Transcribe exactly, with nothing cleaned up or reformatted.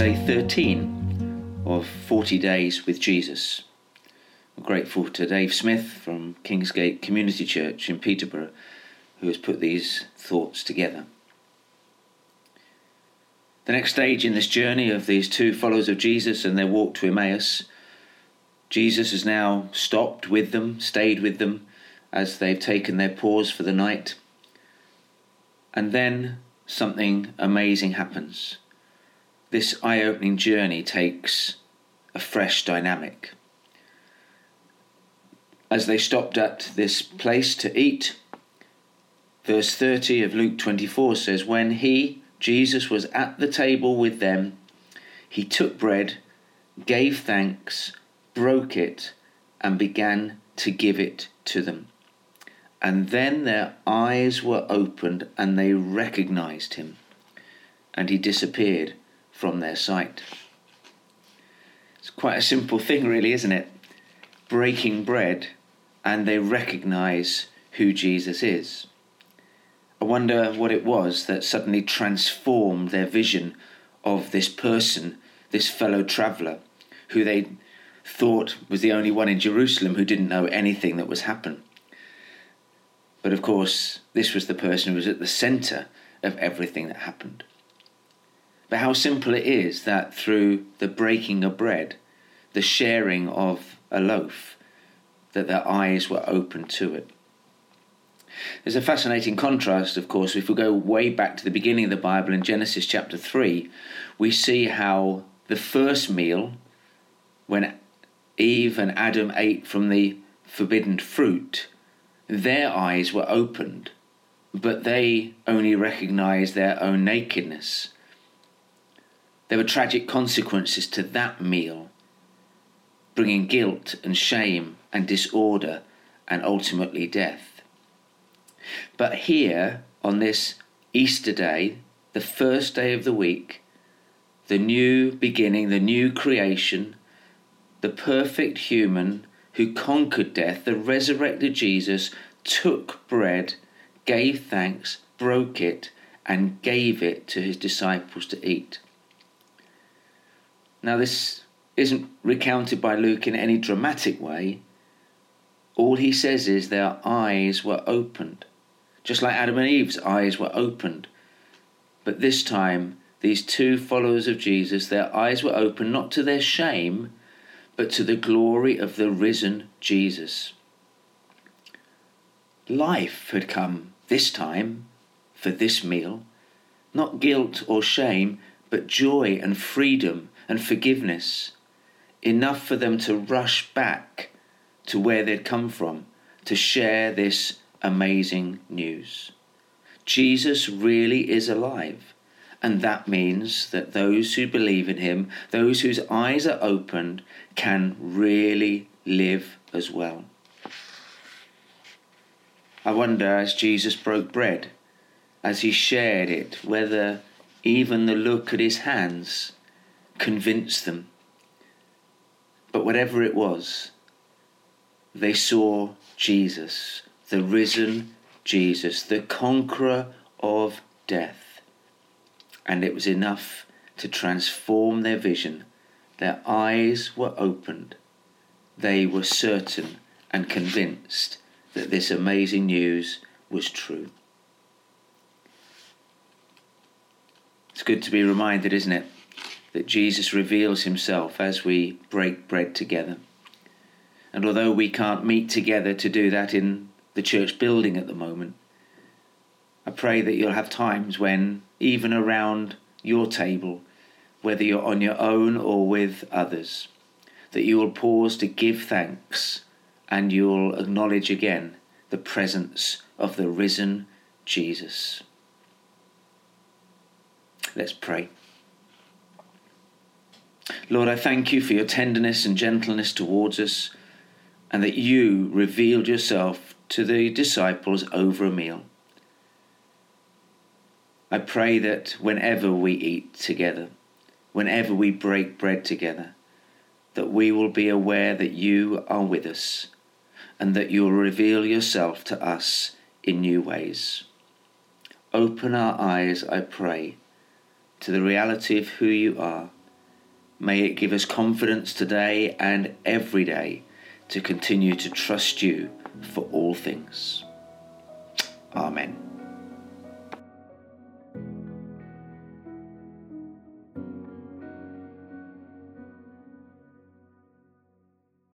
day thirteen of forty days with Jesus. I'm grateful to Dave Smith from Kingsgate Community Church in Peterborough, who has put these thoughts together. The next stage in this journey of these two followers of Jesus and their walk to Emmaus, Jesus has now stopped with them, stayed with them as they've taken their pause for the night. And then something amazing happens. This eye-opening journey takes a fresh dynamic. As they stopped at this place to eat, verse thirty of Luke twenty-four says, when he, Jesus, was at the table with them, he took bread, gave thanks, broke it, and began to give it to them. And then their eyes were opened and they recognized him, and he disappeared from their sight. It's quite a simple thing, really, isn't it? Breaking bread and they recognize who Jesus is. I wonder what it was that suddenly transformed their vision of this person, this fellow traveller, who they thought was the only one in Jerusalem who didn't know anything that was happening. But of course, this was the person who was at the centre of everything that happened. But how simple it is that through the breaking of bread, the sharing of a loaf, that their eyes were open to it. There's a fascinating contrast, of course. If we go way back to the beginning of the Bible in Genesis chapter three, we see how the first meal, when Eve and Adam ate from the forbidden fruit, their eyes were opened, but they only recognized their own nakedness. There were tragic consequences to that meal, bringing guilt and shame and disorder and ultimately death. But here, on this Easter day, the first day of the week, the new beginning, the new creation, the perfect human who conquered death, the resurrected Jesus, took bread, gave thanks, broke it, and gave it to his disciples to eat. Now, this isn't recounted by Luke in any dramatic way. All he says is their eyes were opened, just like Adam and Eve's eyes were opened. But this time, these two followers of Jesus, their eyes were opened not to their shame, but to the glory of the risen Jesus. Life had come this time for this meal, not guilt or shame, but joy and freedom and forgiveness, enough for them to rush back to where they'd come from to share this amazing news. Jesus really is alive, and that means that those who believe in him, those whose eyes are opened, can really live as well. I wonder, as Jesus broke bread, as he shared it, whether even the look at his hands convinced them. But whatever it was, they saw Jesus, the risen Jesus, the conqueror of death. And it was enough to transform their vision. Their eyes were opened. They were certain and convinced that this amazing news was true. It's good to be reminded, isn't it, that Jesus reveals himself as we break bread together. And although we can't meet together to do that in the church building at the moment, I pray that you'll have times when, even around your table, whether you're on your own or with others, that you will pause to give thanks and you'll acknowledge again the presence of the risen Jesus. Let's pray. Lord, I thank you for your tenderness and gentleness towards us, and that you revealed yourself to the disciples over a meal. I pray that whenever we eat together, whenever we break bread together, that we will be aware that you are with us and that you'll reveal yourself to us in new ways. Open our eyes, I pray, to the reality of who you are May it give us confidence today and every day to continue to trust you for all things. Amen.